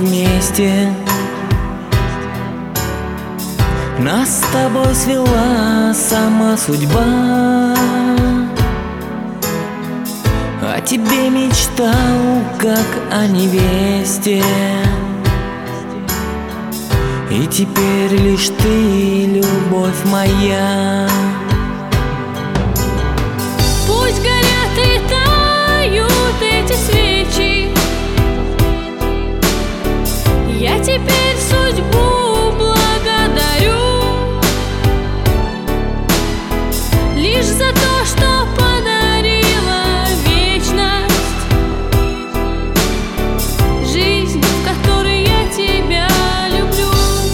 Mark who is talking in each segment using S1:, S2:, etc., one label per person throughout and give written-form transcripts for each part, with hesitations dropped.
S1: вместе. Нас с тобой свела сама судьба. О тебе мечтал, как о невесте. И теперь лишь ты, любовь моя.
S2: Пусть горят и тают эти свечи, я теперь судьбу благодарю лишь за то, что подарила вечность, жизнь, в которой я тебя люблю.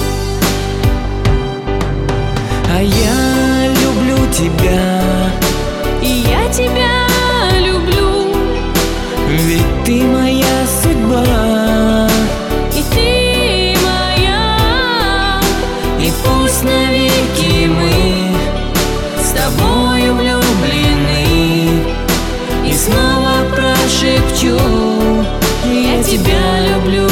S1: А я люблю тебя,
S2: И я тебя люблю,
S1: ведь ты моя судьба.
S2: и ты моя.
S1: И пусть навеки мы с тобою влюблены. И снова прошепчу: я тебя люблю.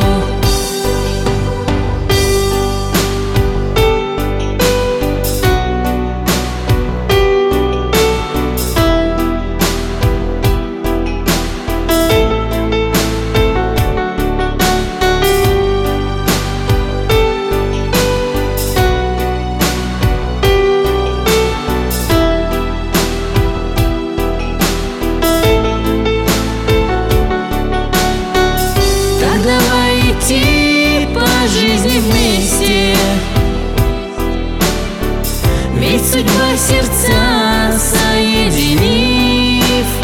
S1: Давай идти по жизни вместе, ведь судьба сердца соединив,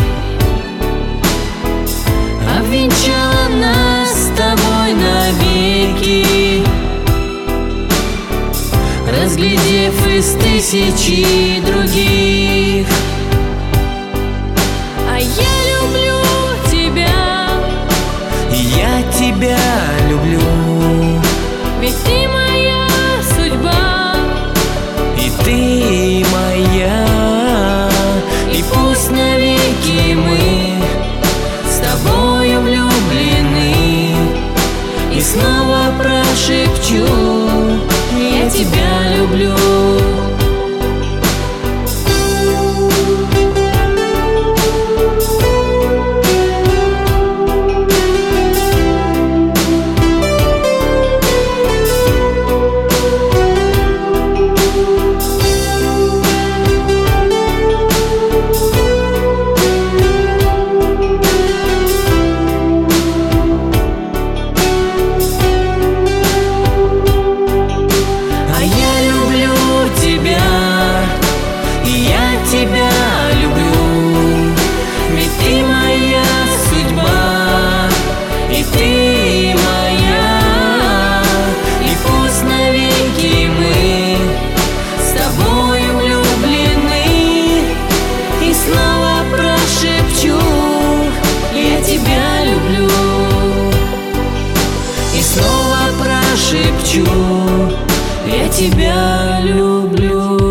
S1: обвенчала нас с тобой навеки, разглядев из тысячи других.
S2: А я люблю тебя,
S1: Я тебя люблю,
S2: ведь ты моя судьба,
S1: и ты моя. И пусть навеки мы с тобою влюблены. И снова прошепчу: я тебя люблю. Шепчу, я тебя люблю.